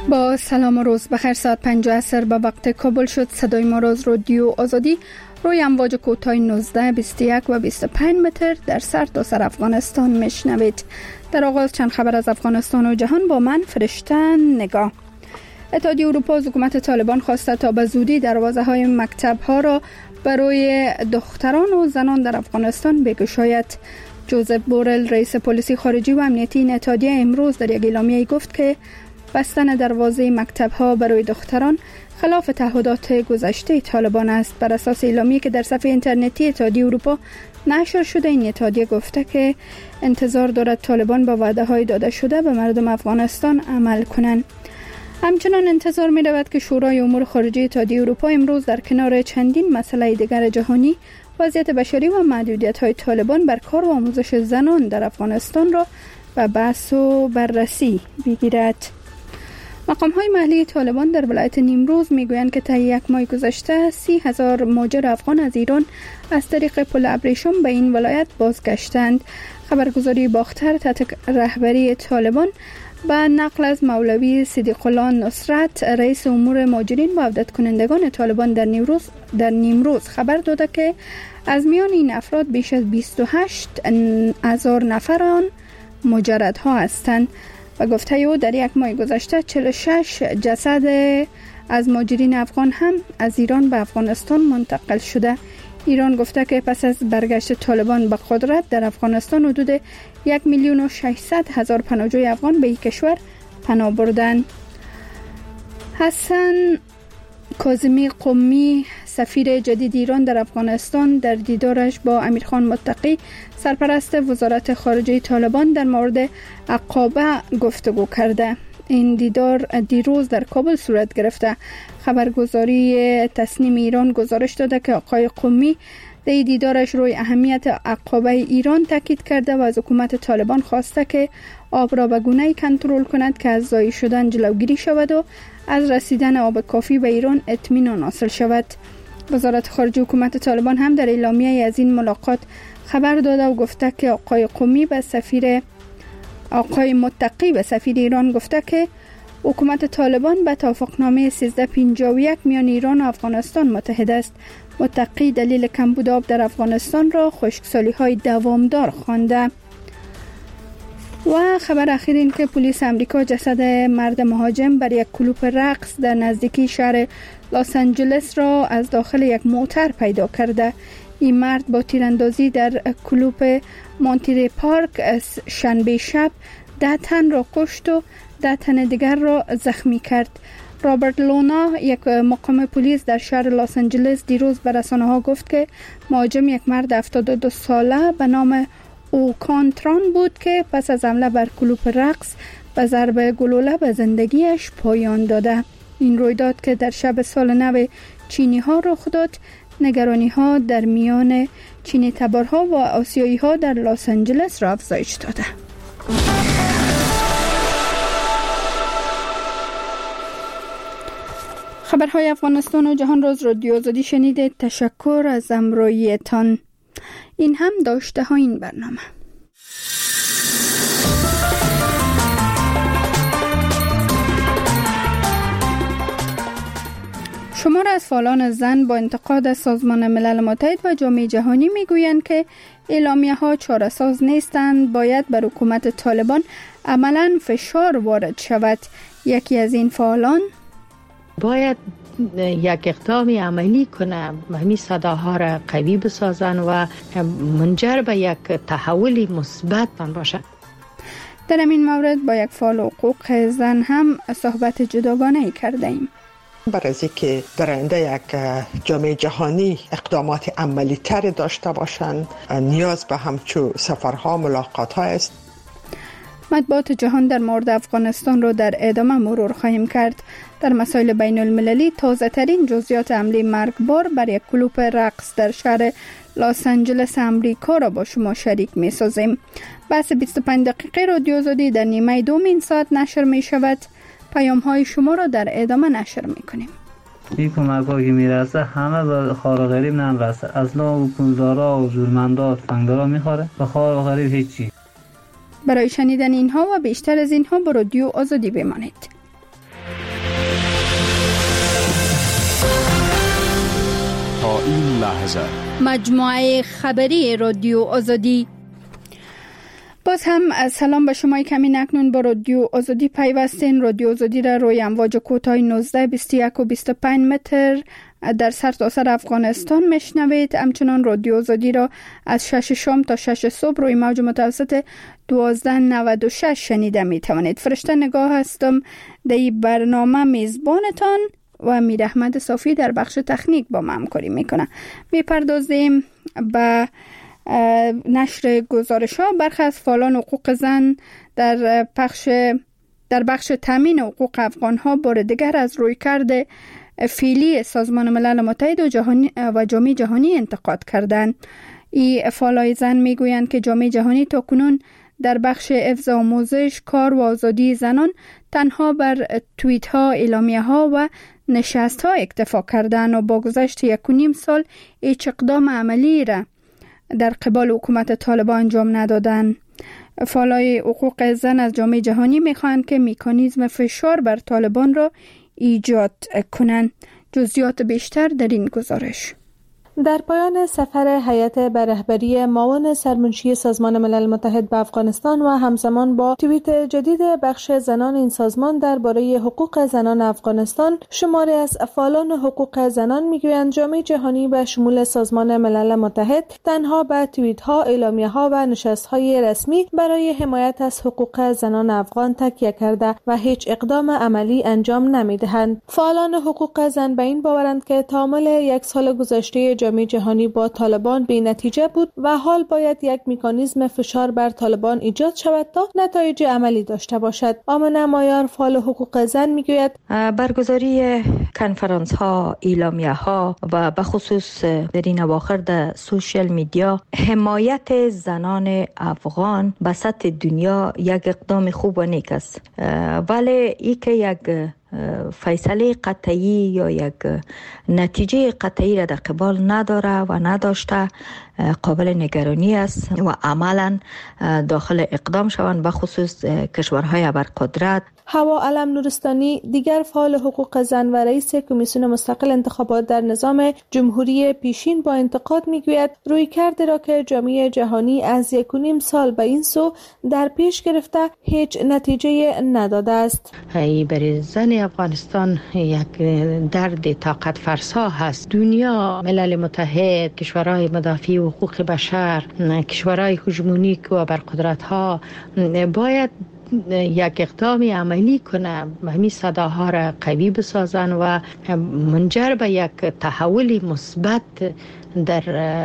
با سلام و روز بخیر. ساعت 5 عصر به وقت کابل شد. صدای ما را از رادیو آزادی روی امواج کوتاه 19، 21 و 25 متر در سر تا سر افغانستان میشنوید. در آغاز چند خبر از افغانستان و جهان با من فرشته نگاه. اتحادیه اروپا از حکومت طالبان خواسته تا به زودی دروازه‌های مکتب‌ها را برای دختران و زنان در افغانستان بگشاید. جوزف بورل رئیس پلیسی خارجی و امنیتی این اتحادیه امروز در یک اعلامیه گفت که بستن دروازه مکتب‌ها برای دختران خلاف تعهدات گذشته طالبان است. بر اساس اعلامیه‌ای که در صفحه اینترنتی اتحادیه اروپا نشر شده، این اتحادیه گفته که انتظار دارد طالبان با وعده‌های داده شده به مردم افغانستان عمل کنند. همچنان انتظار می رود که شورای امور خارجه اتحادیه اروپا امروز در کنار چندین مسئله دیگر جهانی وضعیت بشری و محدودیت‌های طالبان بر کار و آموزش زنان در افغانستان را به بحث و بررسی بگیرد. مقام‌های محلی طالبان در ولایت نیمروز میگویند که طی یک ماه گذشته 30,000 مهاجر افغان از ایران از طریق پل ابریشم به این ولایت بازگشتند. خبرگزاری باختر تحت رهبری طالبان به نقل از مولوی صدیق الله نصرت رئیس امور مهاجرین و عودت کنندگان طالبان در نیمروز خبر داده که از میان این افراد بیش از 28,000 نفر آن مجردها هستند. و گفته او در یک ماه گذشته 46 جسد از مهاجرین افغان هم از ایران به افغانستان منتقل شده. ایران گفته که پس از برگشت طالبان به قدرت در افغانستان حدود 1,600,000 پناهجوی افغان به این کشور پناه بردند. حسن کاظمی قمی سفیر جدید ایران در افغانستان در دیدارش با امیرخان متقی سرپرست وزارت خارجه طالبان در مورد عقابه گفتگو کرده. این دیدار دیروز در کابل صورت گرفته. خبرگزاری تصنیم ایران گزارش داده که آقای قمی در دیدارش روی اهمیت عقابه ایران تاکید کرده و از حکومت طالبان خواسته که آب را به گونه‌ای کنترل کند که از ضایع شدن جلوگیری شود و از رسیدن آب کافی به ایران اطمینان حاصل شود. وزارت خارجه حکومت طالبان هم در اعلامیه از این ملاقات خبر داده و گفته که آقای متقی به سفیر ایران گفته که حکومت طالبان به توافقنامه 1351 میان ایران و افغانستان متحد است. متقی دلیل کمبود آب در افغانستان را خشکسالی‌های دوامدار خوانده. و خبر اخیر این که پلیس امریکا جسد مرد مهاجم بر یک کلوپ رقص در نزدیکی شهر لس آنجلس را از داخل یک موتر پیدا کرده. این مرد با تیراندازی در کلوپ مونتری پارک شنبه شب 10 تن را کشت و 10 تن دیگر را زخمی کرد. رابرت لونا، یک مقام پلیس در شهر لس آنجلس، دیروز به رسانه‌ها گفت که مهاجم یک مرد 72 ساله به نام اوکانتران بود که پس از حمله بر کلوپ رقص به ضرب گلوله به زندگیش پایان داده. این رویداد که در شب سال نو چینی ها رخ داد، نگرانی ها در میان چینی تبارها و آسیایی ها در لس آنجلس را افزایش داده. خبرهای افغانستان و جهان را از رادیو آزادی شنیدید. تشکر از همراهیتان. این هم داشته ها این برنامه. شمار از فعالان زن با انتقاد از سازمان ملل متحد و جامعه جهانی میگویند که اعلامیه‌ها چاره‌ساز نیستند، باید بر حکومت طالبان عملاً فشار وارد شود. یکی از این فعالان باید یک اقدامی عملی کنه، همین صداها را قوی بسازن و منجر به یک تحول مثبت باشه. در این مورد با یک فعال حقوق زن هم صحبت جداگانه‌ای کرده ایم. برای اینکه در آینده یک جامعه جهانی اقدامات عملی تر داشته باشند، نیاز به همچو سفرها، ملاقات‌ها است. مطبوعات جهان در مورد افغانستان را در ادامه مرور خواهیم کرد. در مسائل بین المللی تازه ترین جزئیات حمله مرگبار بر یک کلوپ رقص در شهر لس آنجلس امریکا را با شما شریک می سازیم. بحث 25 دقیقه رادیو آزادی در نیمه دوم این ساعت نشر می شود. پیام های شما را در ادامه نشر می کنیم. این کمک ها که می رسه همه به خار و غریب نرسه. اصلا حکومتدارا و جورمندا تفنگدارا می خوره، به خار و غریب هیچی. برای شنیدن اینها و بیشتر از اینها با رادیو آزادی بمانید. تا این لحظه مجموعه خبری رادیو آزادی. باز هم سلام به شما که اکنون با رادیو آزادی پیوستین. رادیو آزادی را روی امواج کوتاه 19 21 و 25 متر در سرتاسر افغانستان میشنوید. همچنان رادیو آزادی را از 6 شام تا 6 صبح روی موج متوسط 1296 شنیده می توانید. فرشته نگاه هستم در این برنامه میزبانتان و امیر احمد صافی در بخش تکنیک با ما همکاری میکنه. میپردازیم به نشر گزارش ها. برخی از فعالان حقوق زن در بخش تامین حقوق افغان ها بار دیگر از رویکرد فعلی سازمان ملل متحد و جامعه جهانی انتقاد کردند. این فعالای زن میگویند که جامعه جهانی تا کنون در بخش حفظ آموزش، کار و آزادی زنان تنها بر توییت ها، اعلامیه ها و نشست ها اکتفا کردند و با گذشت 1.5 سال هیچ اقدام عملی را در قبال حکومت طالبان انجام ندادند. فعالای حقوق زن از جامعه جهانی میخواهند که مکانیزم فشار بر طالبان را ایجاد کنند. جزئیات بیشتر در این گزارش. در پایان سفر هیئت به رهبری معاون سرمنشی سازمان ملل متحد به افغانستان و همزمان با توییت جدید بخش زنان این سازمان درباره حقوق زنان افغانستان، شماری از فعالان حقوق زنان میگویند جامعه جهانی به شمول سازمان ملل متحد تنها به توییت‌ها، اعلامیه‌ها و نشست‌های رسمی برای حمایت از حقوق زنان افغان تکیه کرده و هیچ اقدام عملی انجام نمی‌دهند. فعالان حقوق زن به این باورند که تمام 1 سال گذشته جامعه جهانی با طالبان بی نتیجه بود و حال باید یک مکانیزم فشار بر طالبان ایجاد شود تا نتایج عملی داشته باشد. آمنه مایار، فعال حقوق زن، میگوید برگزاری کنفرانس ها، اعلامیه ها و به خصوص در این اواخر در سوشال میدیا حمایت زنان افغان به سطح دنیا یک اقدام خوب و نیک است، ولی ای که یک فیصله قطعی یا یک نتیجه قطعی را در قبال نداره و نداشته قابل نگرانی است و عملا داخل اقدام شوند، به خصوص کشورهای ابرقدرت. هوا علم نورستانی، دیگر فعال حقوق زن و رئیس کمیسیون مستقل انتخابات در نظام جمهوری پیشین، با انتقاد میگوید رویکرد را که جامعه جهانی از 1.5 سال به این سو در پیش گرفته هیچ نتیجه نداده است. برای زن افغانستان یک درد طاقت فرسا هست. دنیا، ملل متحد، کشورهای مدافع حقوق بشر، کشورهای هژمونیک و ابرقدرت ها باید یک اقدام عملی کنه، همین صداها را قوی بسازن و منجر به یک تحول مثبت در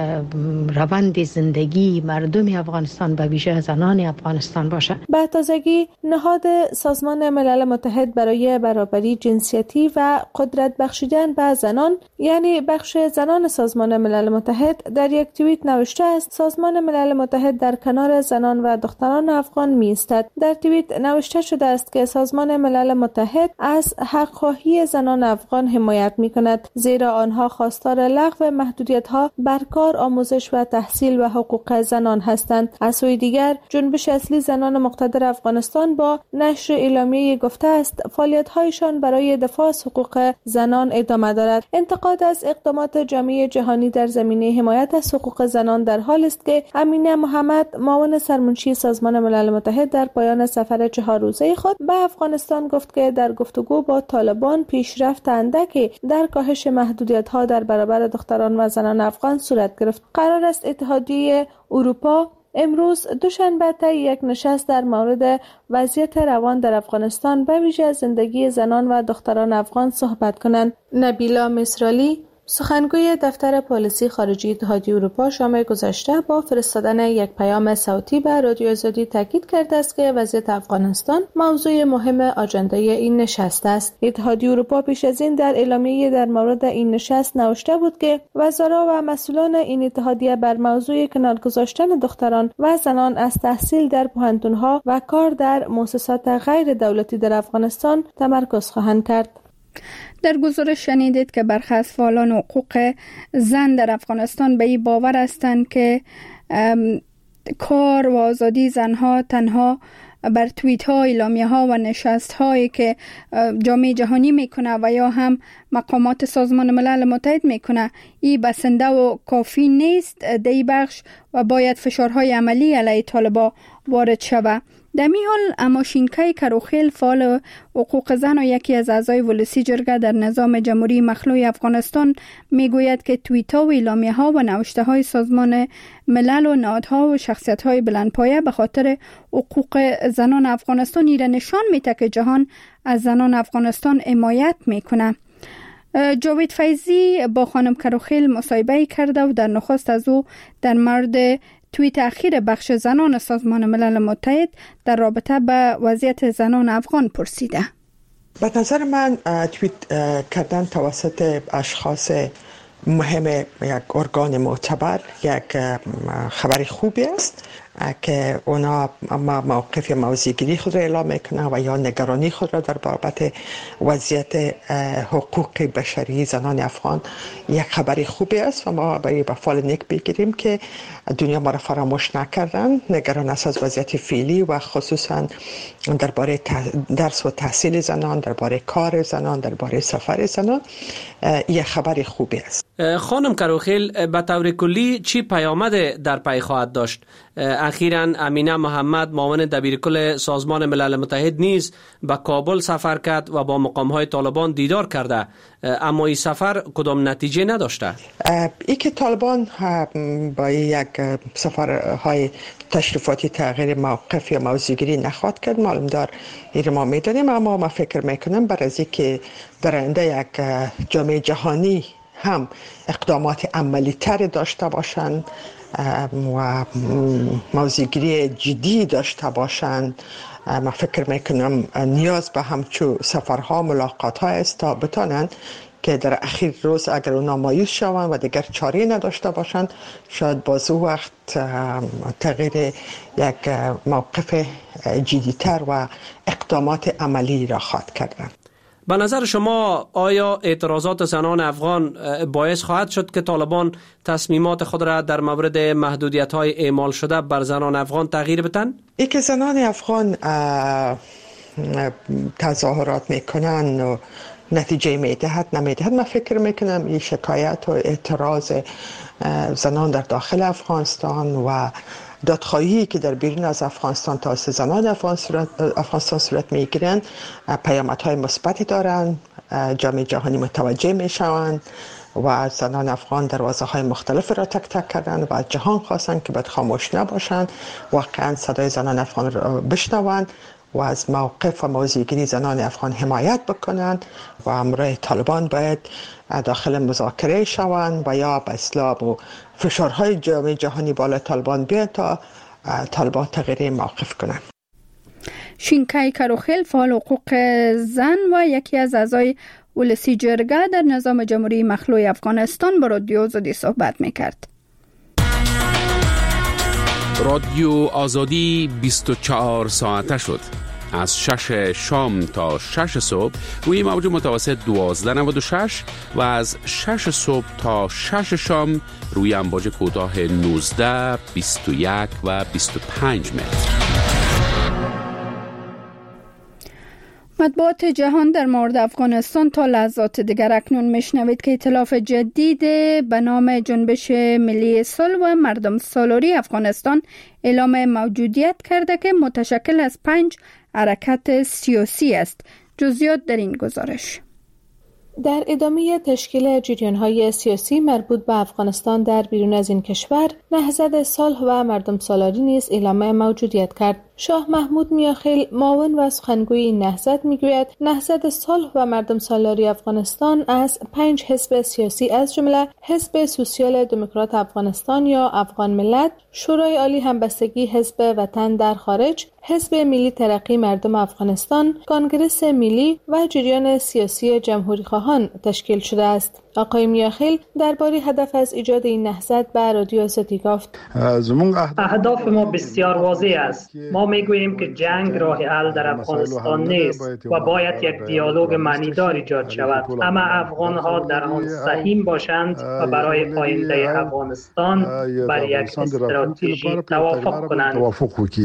روند زندگی مردم افغانستان به ویژه زنان افغانستان باشه. به تازگی نهاد سازمان ملل متحد برای برابری جنسیتی و قدرت بخشیدن به زنان، یعنی بخش زنان سازمان ملل متحد، در یک توییت نوشته است سازمان ملل متحد در کنار زنان و دختران افغان می‌ایستد. در توییت نوشته شده است که سازمان ملل متحد از حق‌خواهی زنان افغان حمایت می‌کند، زیرا آنها خواستار لغو محدودیت‌ها بر کار، آموزش و تحصیل و حقوق زنان هستند. از سوی دیگر جنبش اصلی زنان مقتدر افغانستان با نشر اعلامیه گفته است فعالیت‌هایشان برای دفاع از حقوق زنان ادامه دارد. انتقاد از اقدامات جامعه جهانی در زمینه حمایت از حقوق زنان در حال است که امینه محمد، معاون سرمنشی سازمان ملل متحد، در پایان سفر 4 روزه خود به افغانستان گفت که در گفتگو با طالبان پیشرفت اندکی در کاهش محدودیت‌ها در برابر دختران و زنان افغان صورت گرفت. قرار است اتحادیه اروپا امروز دوشنبه طی یک نشست در مورد وضعیت روان در افغانستان به ویژه زندگی زنان و دختران افغان صحبت کنند. نبیلا مصرالی، سخنگوی دفتر پالیسی خارجی اتحادیه اروپا، شام گذشته با فرستادن یک پیام صوتی به رادیو آزادی تاکید کرده است که وضعیت افغانستان موضوع مهم آژاندای این نشست است. اتحادیه اروپا پیش از این در اعلامیه در مورد این نشست نوشته بود که وزرا و مسئولان این اتحادیه بر موضوع کنار گذاشتن دختران و زنان از تحصیل در پوهنتون‌ها و کار در مؤسسات غیر دولتی در افغانستان تمرکز خواهند کرد. در گزارش شنیدید که برخی از فعالان حقوق زن در افغانستان به این باور هستند که کار و آزادی زنها تنها بر توییت ها، اعلامیه ها و نشست هایی که جامعه جهانی میکنه و یا هم مقامات سازمان ملل متحد میکنه این بسنده و کافی نیست در این بخش و باید فشارهای عملی علیه طالبان وارد شود. در می حال اماشینکای کروخیل فعال حقوق زن و یکی از اعضای ولسی جرگه در نظام جمهوری مخلوع افغانستان میگوید که توییت ها و اعلامیه ها و نوشته های سازمان ملل و نهادها و شخصیت های بلندپایه به خاطر حقوق زنان افغانستان ایره نشان میده که جهان از زنان افغانستان حمایت میکنه. جاوید فیضی با خانم کروخیل مصاحبه کرده و در نخست از او در مورد توییت اخیر بخش زنان سازمان ملل متحد در رابطه به وضعیت زنان افغان پرسیده. به نظر من توییت کردن توسط اشخاص مهم یک ارگان معتبر یک خبر خوبی است که اونا موقف موضع‌گیری خود را اعلام میکنه و یا نگرانی خود را در بابت وضعیت حقوق بشری زنان افغان یک خبر خوبی است و ما باید به فال نیک بگیریم که دنیا ما را فراموش نکردن، نگران است از وضعیت فعلی و خصوصا درباره درس و تحصیل زنان، درباره کار زنان، درباره سفر زنان یک خبر خوبی است. خانم کروخیل، به طور کلی چی پیامد در پی خواهد داشت؟ اخیراً امینه محمد معاون دبیرکل سازمان ملل متحد نیز به کابل سفر کرد و با مقام‌های طالبان دیدار کرده، اما این سفر کدام نتیجه نداشته. ای که طالبان با یک سفرهای تشریفاتی تغییر موقف یا موضع‌گیری نخواهد کرد معلوم دار این ما میدانیم، اما ما فکر میکنم برای از اینکه در آینده یک جامعه جهانی هم اقدامات عملی تر داشته باشند و موضع‌گیری جدی داشته باشند، من فکر میکنم نیاز به همچو سفرها ملاقات‌ها است تا بتانند که در اخیر روز اگر اونا مایوس شوند و دیگر چاره نداشته باشند شاید باز او وقت تغییر یک موقف جدی‌تر و اقدامات عملی را خواهد کردند. به نظر شما آیا اعتراضات زنان افغان باعث خواهد شد که طالبان تصمیمات خود را در مورد محدودیت‌های اعمال شده بر زنان افغان تغییر بدن؟ ای که زنان افغان تظاهرات میکنن و نتیجه میدهد نمیدهد، من فکر میکنم این شکایت و اعتراض زنان در داخل افغانستان و دادخواهی که در بیرون از افغانستان توسط زنان افغانستان صورت میگیرند پیامدهای مثبتی دارند. جامعه جهانی متوجه میشوند و زنان افغان دروازه های مختلف را تک تک کردند و از جهان خواستند که باید خاموش نباشند، واقعا صدای زنان افغان را بشنوند و از موقف و موضع‌گیری زنان افغان حمایت بکنند و همراه طالبان باید داخل مذاکره شوند و یا به اصلاح و فشارهای جامعه جهانی بالا طالبان بیاید تا طالبان تغییر موقف کنند. شینکای کروخیل فعال حقوق زن و یکی از اعضای ولسی جرگه در نظام جمهوری مخلوع افغانستان با رادیو آزادی صحبت میکرد. رادیو آزادی 24 ساعته شد. از 6 شام تا 6 صبح روی موج متوسط 1296 و از 6 صبح تا 6 شام روی امواج کوتاه 19، 21 و 25 متر. مطبوعات جهان در مورد افغانستان تا لحظات دیگر اکنون میشنوید که ائتلاف جدید به نام جنبش ملی صلح و مردم سالاری افغانستان اعلام موجودیت کرده که متشکل از 5 حرکت سیاسی است. جزئیات در این گزارش. در ادامه تشکیل جریان‌های سیاسی مربوط به افغانستان در بیرون از این کشور، نهضت صلح و مردم سالاری نیز اعلام موجودیت کرد. شاه محمود میاخیل معاون و سخنگوی این نهضت میگوید نهضت صلح و مردم سالاری افغانستان از 5 حزب سیاسی از جمله حزب سوسیال دموکرات افغانستان یا افغان ملت، شورای عالی همبستگی حزب وطن در خارج، حزب ملی ترقی مردم افغانستان، کنگره ملی و جریان سیاسی جمهوری خواهان تشکیل شده است. آقای میاخیل درباره هدف از ایجاد این نهضت به رادیو آزادی گفت: اهداف ما بسیار واضح است. ما میگوییم که جنگ راه حل در افغانستان نیست و باید یک دیالوگ معنیدار ایجاد شود. اما افغان‌ها در آن سهیم باشند و برای آینده افغانستان بر یک استراتژی توافق کنند.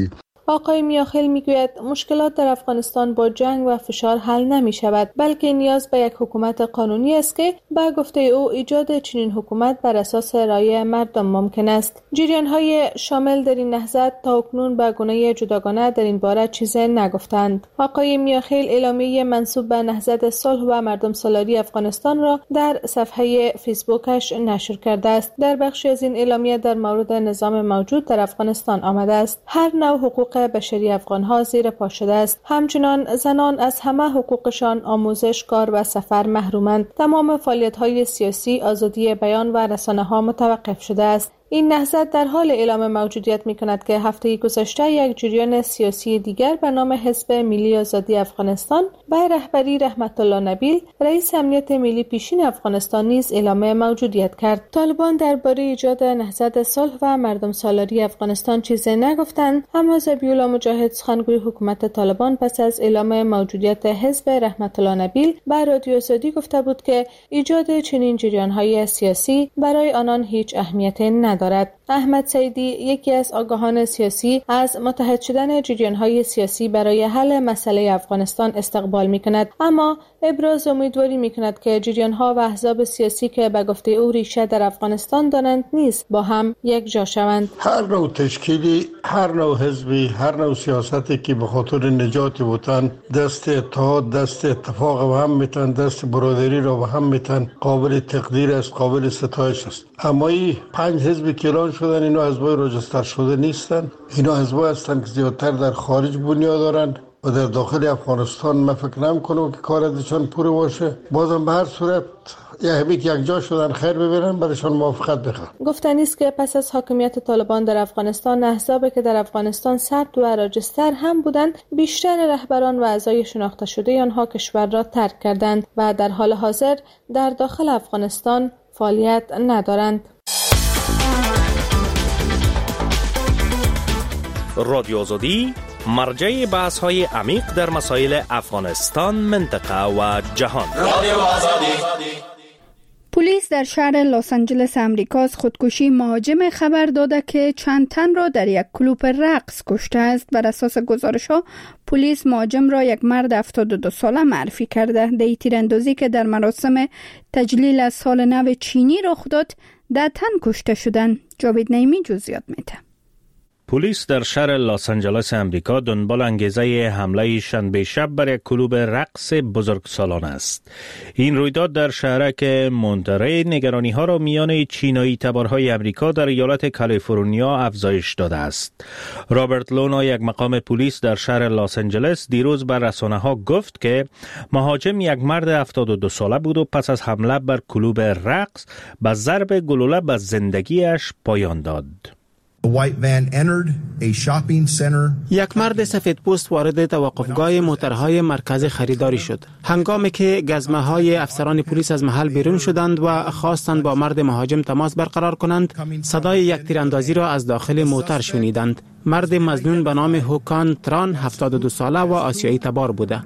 آقای میاخیل میگوید مشکلات در افغانستان با جنگ و فشار حل نمی شود، بلکه نیاز به یک حکومت قانونی است که به گفته او ایجاد چنین حکومت بر اساس رای مردم ممکن است. جریان‌های شامل در این نهضت تا اکنون به گونه جداگانه در این باره چیزی نگفتند. آقای میاخیل اعلامیه منسوب به نهضت صلح و مردم سالاری افغانستان را در صفحه فیسبوکش نشر کرده است. در بخشی از این اعلامیه در مورد نظام موجود در افغانستان آمده است. هر نوع حقوق بشری افغان‌ها زیر پا شده است. همچنان زنان از همه حقوقشان، آموزش، کار و سفر محرومند. تمام فعالیت‌های سیاسی، آزادی بیان و رسانه‌ها متوقف شده است. این نهضت در حال اعلام موجودیت می‌کند که هفته گذشته یک جریان سیاسی دیگر به نام حزب ملی آزادی افغانستان به رهبری رحمت الله نبیل، رئیس امنیت ملی پیشین افغانستان نیز اعلام موجودیت کرد. طالبان درباره ایجاد نهضت صلح و مردم سالاری افغانستان چیزی نگفتند، اما ذبیح‌الله مجاهد سخنگوی حکومت طالبان پس از اعلام موجودیت حزب رحمت الله نبیل به رادیو آزادی گفته بود که ایجاد چنین جریان‌های سیاسی برای آنان هیچ اهمیتی ندارد. احمد سیدی، یکی از آگاهان سیاسی، از متحد شدن جریان‌های سیاسی برای حل مسئله افغانستان استقبال می‌کند، اما ابراز امیدواری می‌کند که جریان‌ها و احزاب سیاسی که به گفته او ریشه در افغانستان دارند نیز با هم یک جا شوند. هر نوع تشکیلی، هر نوع حزبی، هر نوع سیاستی که به خاطر نجات وطن دست اتحاد، دست اتفاق و هم میتن، دست برادری را به هم میتن، قابل تقدیر است، قابل ستایش است. اما این 5 حزبی که اعلان شدن، اینا حزبای راجستر شده نیستن. اینا حزبای هستن که زیادتر در خارج بنیاد دارن و در داخل افغانستان من فکر نمی‌کنم که کار ازشان پوره باشه. بازم به هر صورت یک جا شدن خیر ببینن، برایشان موافقت بخوان. گفتنی است که پس از حاکمیت طالبان در افغانستان، احزابی که در افغانستان ثبت و راجستر هم بودند، بیشتر رهبران و اعضای شناخته شده آنها کشور را ترک کردند و در حال حاضر در داخل افغانستان فعالیت ندارند. رادیو آزادی مرجع بحث های عمیق در مسائل افغانستان، منطقه و جهان. رادیو آزادی. پلیس در شهر لس آنجلس امریکا از خودکشی مهاجم خبر داده که چند تن را در یک کلوب رقص کشته است. بر اساس گزارش‌ها پلیس مهاجم را یک مرد 72 ساله معرفی کرده. در تیراندازی که در مراسم تجلیل از سال نو چینی رخ داد، 10 تن کشته شدند. جاوید نعیمی جزئیات میده. پلیس در شهر لس آنجلس امریکا دنبال انگیزه حمله شنبه شب بر یک کلوب رقص بزرگسالانه است. این رویداد در شهرک مونتری نگرانی ها را میان چینایی تبارهای امریکا در ایالت کالیفرنیا افزایش داده است. رابرت لونا، یک مقام پلیس در شهر لس آنجلس، دیروز بر رسانه ها گفت که مهاجم یک مرد 72 ساله بود و پس از حمله بر کلوب رقص با ضرب گلوله به زندگیش پایان داد. یک مرد سفید پوست وارد توقفگاه موترهای مرکز خریداری شد. هنگامی که گزمه‌های افسران پلیس از محل بیرون شدند و خواستند با مرد مهاجم تماس برقرار کنند، صدای یک تیراندازی را از داخل موتر شنیدند. مرد مظنون به نام هوکان تران، 72 ساله و آسیایی تبار بوده.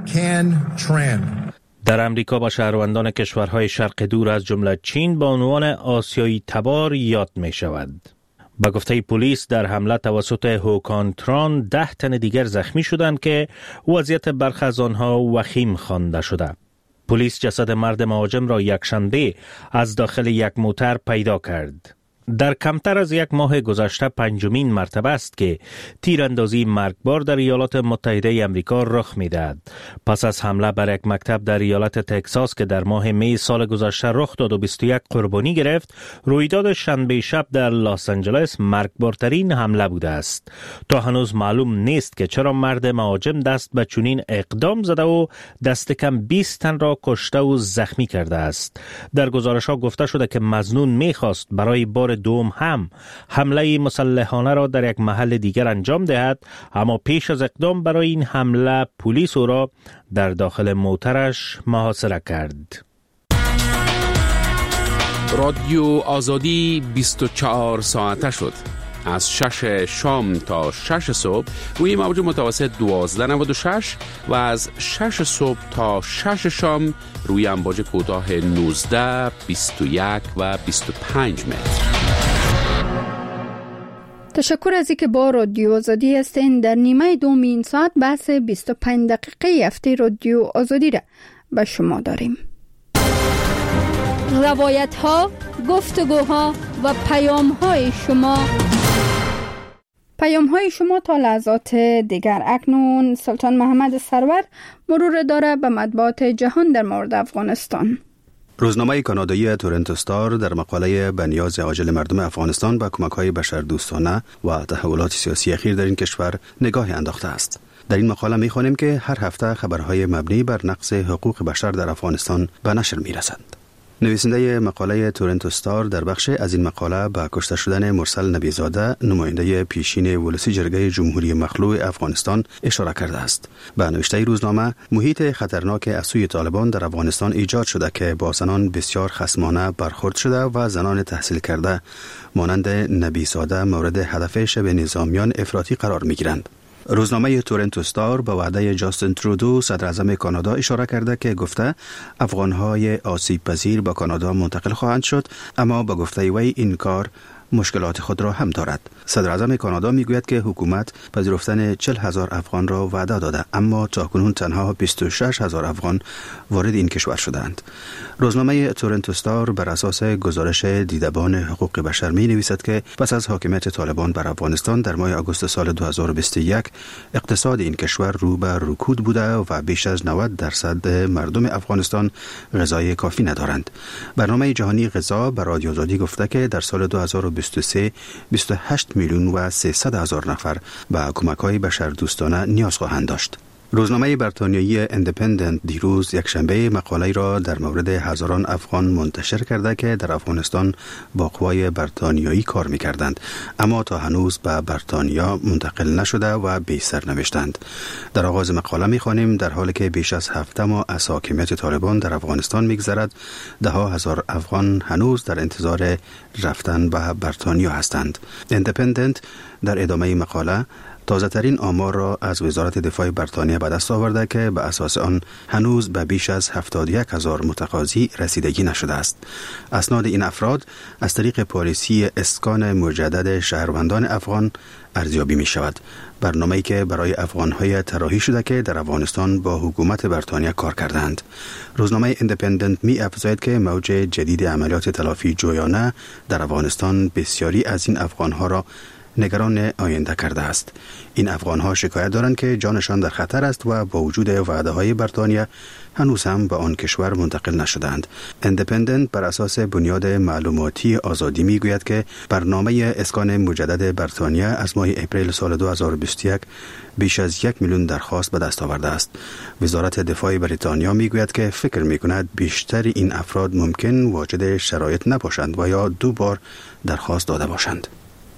در امریکا با شهروندان کشورهای شرق دور از جمله چین با عنوان آسیایی تبار یاد می شود. با گفته پلیس در حمله توسط هوکان تران 10 تن دیگر زخمی شدند که وضعیت برخی از آنها وخیم خوانده شده. پلیس جسد مرد مهاجم را یکشنبه از داخل یک موتر پیدا کرد. در کمتر از یک ماه گذشته 5مین مرتبه است که تیراندازی مرگبار در ایالات متحده امریکا رخ می‌دهد. پس از حمله بر یک مکتب در ایالت تگزاس که در ماه می سال گذشته رخ داد و 21 قربانی گرفت، رویداد شنبه شب در لس آنجلس مرگبارترین حمله بوده است. تا هنوز معلوم نیست که چرا مرد مهاجم دست به چنین اقدام زده و دست کم 20 تن را کشته و زخمی کرده است. در گزارش‌ها گفته شده که مظنون می‌خواست برای بار دوم هم حمله مسلحانه را در یک محل دیگر انجام دهد، اما پیش از اقدام برای این حمله پلیس او را در داخل موترش محاصره کرد. رادیو آزادی 24 ساعته شد. از 6 شام تا 6 صبح روی موج متوسط 1296 و از 6 صبح تا 6 شام روی امواج کوتاه 19، 21 و 25 متر. تشکر از اینکه با رادیو آزادی هستین. در نیمه دوم این ساعت بحث 25 دقیقه هفته رادیو آزادی را به شما داریم. روایت ها، گفتگوها و پیام های شما. پیام های شما تا لحظات دیگر. اکنون سلطان محمد سرور مرور داره به مطبوعات جهان در مورد افغانستان. روزنامه کانادایی تورنتو استار در مقاله به نیاز عاجل مردم افغانستان به کمک‌های بشردوستانه و تحولات سیاسی اخیر در این کشور نگاهی انداخته است. در این مقاله می‌خوانیم که هر هفته خبرهای مبنی بر نقض حقوق بشر در افغانستان به نشر می‌رسند. نویسنده مقاله تورنتو استار در بخش از این مقاله به کشته شدن مرسل نبیزاده، نماینده پیشین ولسی جرگه جمهوری مخلوع افغانستان اشاره کرده است. به نوشته روزنامه، محیط خطرناک از سوی طالبان در افغانستان ایجاد شده که با زنان بسیار خصمانه برخورد شده و زنان تحصیل کرده مانند نبیزاده مورد هدف شبه نظامیان افراطی قرار می‌گیرند. روزنامه تورنتو استار به وعده جاستین ترودو صدر اعظم کانادا اشاره کرده که گفته افغان‌های آسیب پذیر به کانادا منتقل خواهند شد، اما به گفته وی این کار مشکلات خود را هم دارد. صدر اعظم کانادا میگوید که حکومت پذیرفتن 40,000 افغان را وعده داده، اما تاکنون تنها 26,000 افغان وارد این کشور شدند. روزنامه تورنتو استار بر اساس گزارش دیدبان حقوق بشر می نویسد که پس از حاکمیت طالبان بر افغانستان در ماه آگوست سال 2021 اقتصاد این کشور رو به رکود بوده و بیش از 90% مردم افغانستان غذای کافی ندارند. برنامه جهانی غذا بر رادیو آزادی گفته که در سال 2023 28 میلیون و 300 هزار نفر به کمک‌های بشردوستانه نیاز خواهند داشت. روزنامه بریتانیایی اندیپندنت دیروز یکشنبه مقاله را در مورد هزاران افغان منتشر کرده که در افغانستان با قوای بریتانیایی کار می‌کردند، اما تا هنوز به بریتانیا منتقل نشده و بی سرنوشتند. در آغاز مقاله می‌خوانیم در حالی که بیش از 7 ماه از حاکمیت طالبان در افغانستان می‌گذرد، ده‌ها هزار افغان هنوز در انتظار رفتن به بریتانیا هستند. اندیپندنت در ادامه مقاله تازه ترین آمار را از وزارت دفاع بریتانیا به دست آورده که به اساس آن هنوز به بیش از 71,000 متقاضی رسیدگی نشده است. اسناد این افراد از طریق پالیسی اسکان مجدد شهروندان افغان ارزیابی می شود. برنامه‌ای که برای افغان‌های طراحی شده که در افغانستان با حکومت بریتانیا کار کردند. روزنامه اندیپندنت می افزاید که موج جدید عملیات تلافی جویانه در افغانستان بسیاری از این افغان‌ها را نگران آینده کرده است. این افغان‌ها شکایت دارند که جانشان در خطر است و با وجود وعده‌های بریتانیا هنوز هم به آن کشور منتقل نشدند. اندیپندنت بر اساس بنیاد معلوماتی آزادی میگوید که برنامه اسکان مجدد بریتانیا از ماه اپریل سال 2021 بیش از 1 میلیون درخواست به دست آورده است. وزارت دفاع بریتانیا میگوید که فکر میکند بیشتر این افراد ممکن واجد شرایط نباشند و یا 2 بار درخواست داده باشند.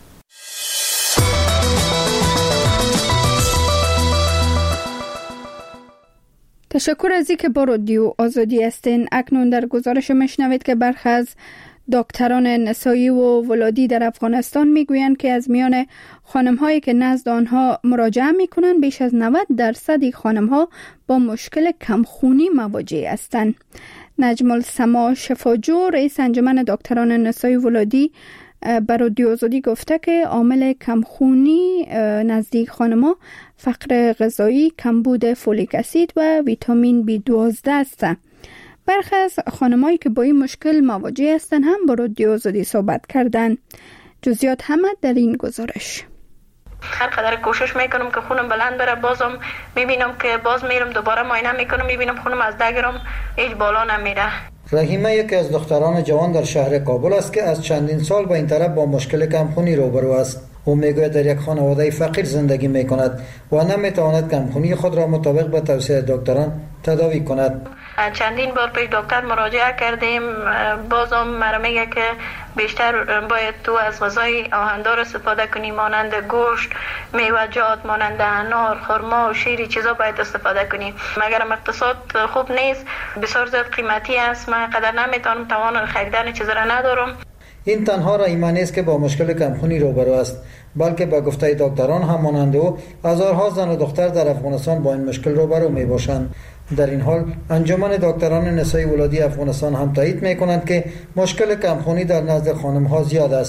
تشکر از اینکه با رادیو آزادی هستین. اکنون در گزارش میشنوید که برخی از دکتران نسایی و ولادی در افغانستان میگویند که از میان خانم‌هایی که نزد آنها مراجعه میکنند بیش از 90% خانم‌ها با مشکل کمخونی مواجه هستند. نجم السما شفاجو رئیس انجمن دکتران نسایی ولادی بر رادیو آزادی گفته که عامل کمخونی نزدیک خانم‌ها فقر غذایی، کمبود فولیک اسید و ویتامین B12 است. برخی از خانم‌هایی که با این مشکل مواجه هستند هم با رادیو آزادی صحبت کردند. جزئیات همه در این گزارش. هر قدر کوشش میکنم که خونم بلند بره، بازم میبینم که باز میرم دوباره معاینه میکنم، میبینم خونم از 10 گرم هیچ بالا نمیره. رحیمه یکی از دختران جوان در شهر کابل است که از چندین سال با این طرف با مشکل کمخونی روبرو است. او میگوید در یک خانواده فقیر زندگی میکند و نمیتواند کمخونی خود را مطابق به توصیه دکتران تداوی کند. چندین بار پیش دکتر مراجعه کردیم، بازم مرا میگه که بیشتر باید تو از غذای آهن‌دار استفاده کنی، مانند گوشت، میوه‌جات مانند انار، خرما و شیر، چیزا باید استفاده کنی. مگرم اقتصاد خوب نیست، بسیار زیاد قیمتی است، من قدر نمیتونم توان خریدن چیز را ندارم. این تنها رحیمه نیست که با مشکل کمخونی روبرو است، بلکه به گفته دکتران هم مانند او هزارها زن و دختر در افغانستان با این مشکل روبرو می باشند. در این حال انجمن دکتران نسایی ولادی افغانستان هم تایید می کنند که مشکل کمخونی در نزد خانم ها زیاد است.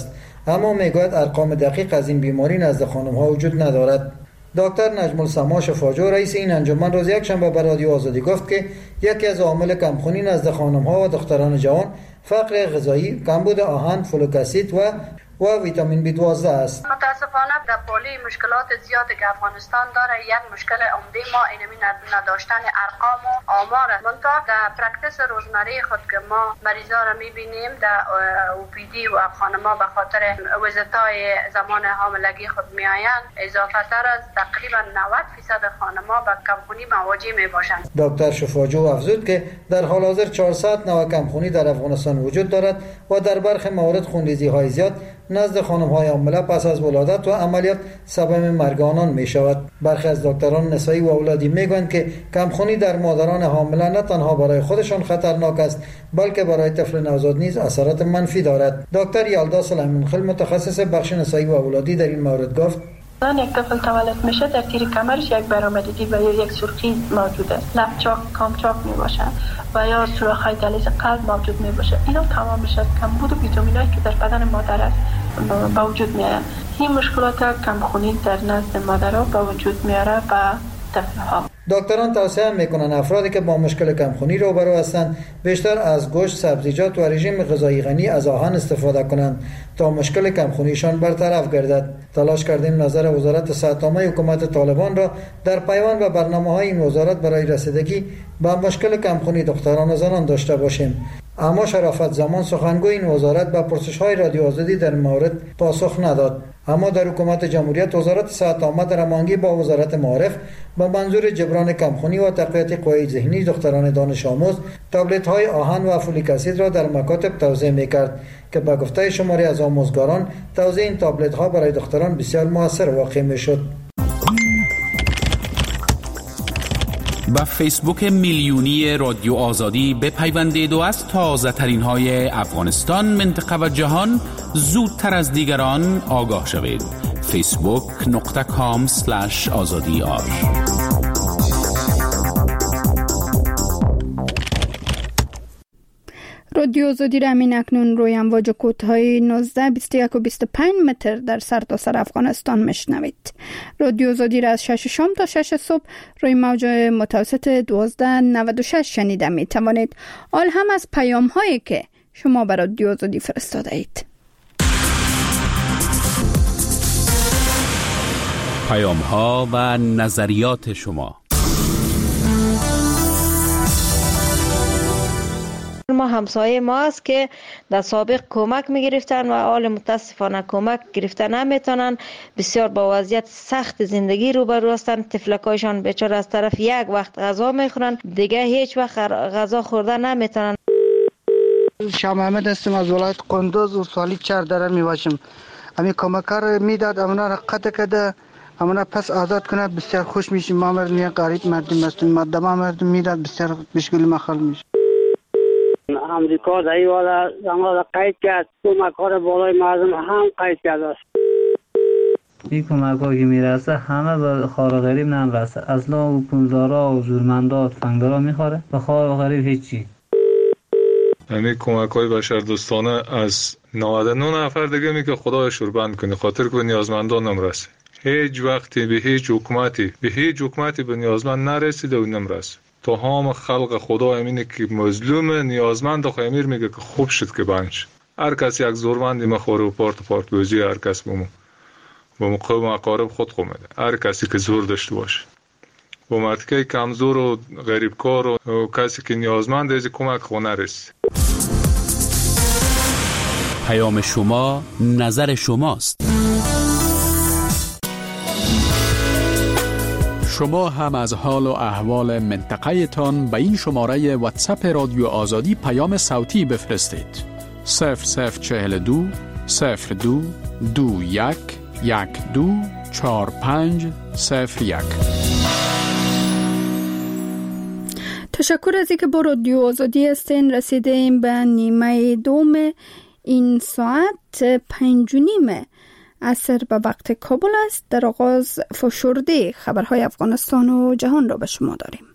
اما میگوید ارقام دقیق از این بیماری نزد خانم‌ها وجود ندارد. دکتر نجم السما شفاجو رئیس این انجمن روز یکشنبه به رادیو آزادی گفت که یکی از عوامل کمخونی نزد خانم‌ها و دختران جوان فقر غذایی، کمبود آهن، فولیک اسید و ویتامین B12 است. متاسفانه در پالی مشکلات زیادی که افغانستان داره، یک مشکل عمده ما اینمی نداشتن ارقام و آمار است. منتها در پرکتیس روزمره خود که ما مریضا را میبینیم در OPD و خانما به خاطر ویزیت‌های زمان حاملگی خود میآیند، اضافه تر از تقریبا 90% خانما به کمخونی مواجه میباشند. دکتر شفاجو افزود که در حال حاضر 400 نوع کمخونی در افغانستان وجود دارد و در برخی موارد خونریزی‌های زیاد نزد خانم‌های حامله پس از ولادت و عملیات سبب مرگ آنان می شود. برخی از دکتران نسایی و اولادی میگویند که کمخونی در مادران حامله نه تنها برای خودشان خطرناک است بلکه برای طفل نوزاد نیز اثرات منفی دارد. دکتر یلدا سلیمان خیل متخصص بخش نسایی و اولادی در این مورد گفت: یک طفل تولد میشه در تیر کمرش یک برآمدگی و یا یک سرخی موجود است، لب چاک، کام چاک میباشه و یا سوراخ‌های دهلیز قلب موجود میباشه. اینا تمام میشه کمبود ویتامینایی که در بدن مادر است به وجود میاد. این مشکلات کمخونی در نزد مادرها به وجود میاره و طفل‌ها. دکتران توصیه میکنند افرادی که با مشکل کمخونی روبرو هستند بیشتر از گوشت، سبزیجات و رژیم غذایی غنی از آهن استفاده کنند تا مشکل کمخونیشان برطرف گردد. تلاش کردیم نظر وزارت صحت‌عامه حکومت طالبان را در پیوند به برنامه‌های این وزارت برای رسیدگی به مشکل کمخونی دختران و زنان داشته باشیم. اما شرافت زمان سخنگوی این وزارت به پرسش‌های رادیو آزادی در مورد پاسخ نداد. اما در حکومت جمهوریت وزارت صحت عامه در هماهنگی با وزارت معارف به منظور جبران کمخونی و تقویت قوای ذهنی دختران دانش آموز تابلت‌های آهن و فولیک اسید را در مکاتب توزیع می‌کرد که به گفته شماری از آموزگاران توزیع این تابلت‌ها برای دختران بسیار موثر واقع می‌شد. با فیسبوک میلیونی رادیو آزادی بپیوندید و از تازه ترین های افغانستان، منطقه و جهان زودتر از دیگران آگاه شوید. facebook.com/azadiar. رادیو آزادی را همین اکنون روی امواج کوتاه 19، 21 و 25 متر در سرتاسر افغانستان میشنوید. رادیو آزادی را از 6 شام تا 6 صبح روی موج متوسط 1296 شنیده می توانید. حال هم از پیام هایی که شما برای رادیو آزادی فرستاده اید. پیام ها و نظریات شما. ما همسایه ما است که در سابق کمک میگرفتن و حال متاسفانه کمک گرفتن نمیتونن. بسیار با وضعیت سخت زندگی روبرو هستن. طفلکایشان بیچاره از طرف یک وقت غذا میخورن، دیگه هیچ وقت غذا خوردن نمیتونن. شاه محمد هستم از ولایت قندوز و سالی 4 دره میباشم. امی کمکار میداد امنا را قطع کرده، امنا پس آزاد کنه. بسیار خوش میشیم. ما مردم غریب مردم هستیم، مردم مردم میداد بسیار مشکل مخال میشه. امریکا در این والا زمان قید کرد، کمک‌ها بالای مردم هم قید کرده است. این کمک‌ها که میرسه همه به خار غریب نمیرسه. اصلا حکومتدارا و زورمندا فنگدارا میخوره، به خار غریب هیچی. یعنی کمک‌های بشردوستانه از 99 نفر دیگه می که خدای شوربند کنه، خاطر که نیازمندان نمیرسه. هیچ وقتی به هیچ حکومتی به نیازمند نرسیده و نمیرسه. تو هم خلق خدا امینه که مظلوم نیازمند و خیمیر میگه که خوب شد که بنش. هر کس یک زورمندی مخوره و پارت بوزی هر کس با قوم اقارب خود خومده. هر کسی که زور داشته باشه با مردکه کمزور و غریبکار و کسی که نیازمند از کمک خونه رسید. پیام شما نظر شماست. شما هم از حال و احوال منطقه تان به این شماره واتساپ رادیو آزادی پیام صوتی بفرستید. 0042 02 21 12 4501. تشکر از اینکه با رادیو آزادی هستین. رسیده ایم به نیمه دوم این ساعت 5:30 عصر به وقت کابل است. در آغاز فشرده خبرهای افغانستان و جهان را به شما داریم.